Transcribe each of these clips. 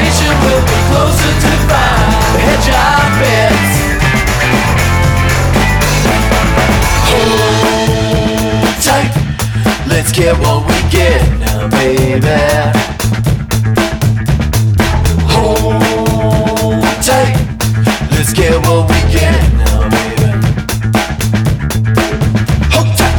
station will be closer to find. Hedge our bets. Hold tight, let's get what we get now, baby. Hold tight, let's get what we get now, baby. Hold tight.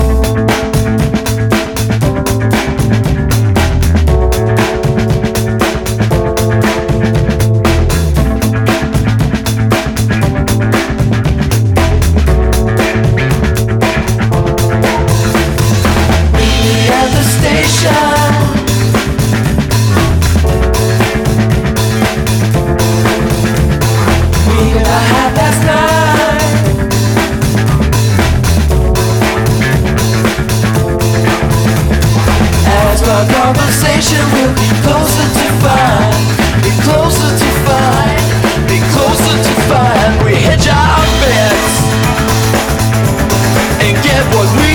Conversation will be closer to find, be closer to find, be closer to find. We hedge our bets and get what we